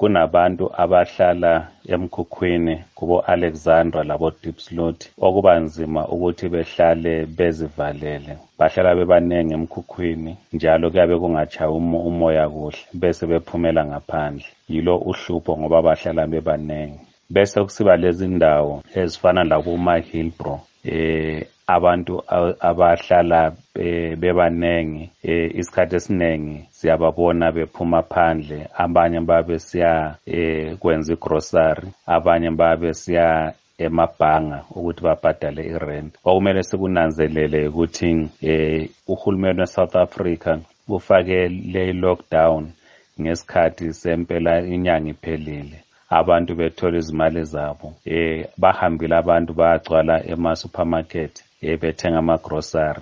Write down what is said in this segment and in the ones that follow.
kunabantu abahlala emkhukhwini kubo Alexandra labo Diepsloot okuba nzima ukuthi behlale bezivalele. Bahlala bebanenge emkhukhwini njalo kuyabe kungachayi umoya kuhle bese bephumela ngaphandle. Yilo uhlupho ngoba bahlala bebanenge. Bese kusiba lezi ndawo ezifana labo Hillbrow abantu abahlala bebanenge isikhathi esiningi siyababona bephuma phandle, abanye babe siya kwenza igrocery, abanye babe siya emabhanga ukuthi babhadale irent. Okumele sikunanzelele ukuthi uhulumeni weSouth Africa ufake le lockdown ngesikhathi sempela inyanga iphelile. Abantu bethola izimali zabo bahambile abantu bayagcwala ema-supermarket bethenga ama-grocery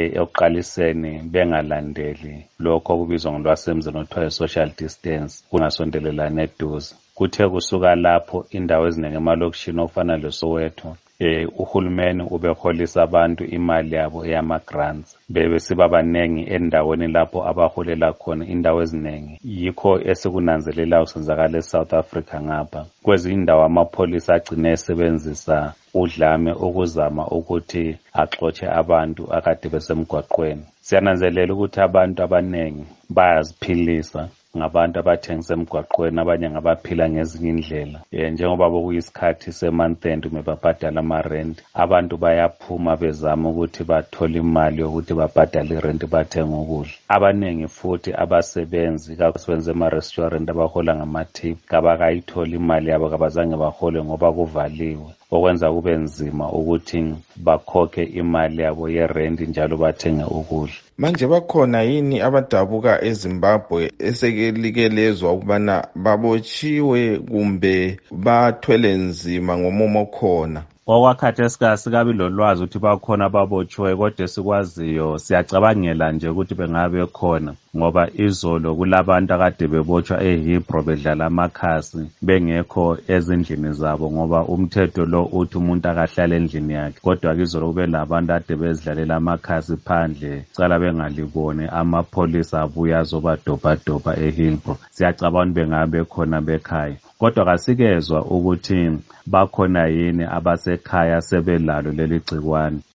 ekuqaliseni bengalandeli lokho kubizwa ngolwasemzini okuthiwa social distance, kungasondelelani eduze. Kuthe kusuka lapho indawo eziningi emalokishini okufana leSoweto uhulumeni ubeholisa abantu imali yabo eyama-grants besiba baningi endaweni lapho abaholela khona indawo eziningi. Yikho esikunanzelelayo kusenzakala eSouth Africa ngapha. Kwezinye indawo amapholisa agcine esebenzisa udlame ukuzama ukuthi axotshe abantu akade besemgwaqweni. Siyananzelela ukuthi abantu abaningi bayaziphilisa ngabantu abathengisa emgwaqweni, abanye ngabaphila ngezinye indlela. Njengoba bokuyisikhathi se-month end babhadala ama-rent, abantu bayaphuma bezama ukuthi bathole imali yokuthi babhadale i-rent bathenge ukudla. Abaningi futhi abasebenzi kakusebenza ema-restaurant abahola ngama-tip kabakayitholi imali yabo kabazange bahole ngoba kuvaliwe, okwenza kube nzima ukuthi bakhokhe imali yabo ye-rent njalo bathenge ukudla. Manje bakhona yini abadabuka eZimbabwe esekelikelezwa ukubana babotshiwe kumbe bathwele nzima ngomumo khona? Okwakhathi esikabi lolwazi ukuthi bakhona ababotshiwe, kodwa esikwaziyo siyacabangela nje ukuthi bengabe khona ngoba izolo kulabantu akade bebotshwa eHillbrow bedlala amakhasi bengekho ezindlini zabo ngoba umthetho lo uthi umuntu akahlala endlini yakhe. Kodwa izolo kube labantu ade bezidlalela amakhasi phandle cala bengalibone, amapholisa abuya azobadobhadobha eHillbrow. Siyacabanga bengabe khona bekhaya, kodwa kasikezwa ukuthi bakhona yini abasekhaya sebelalo leli gcikwane.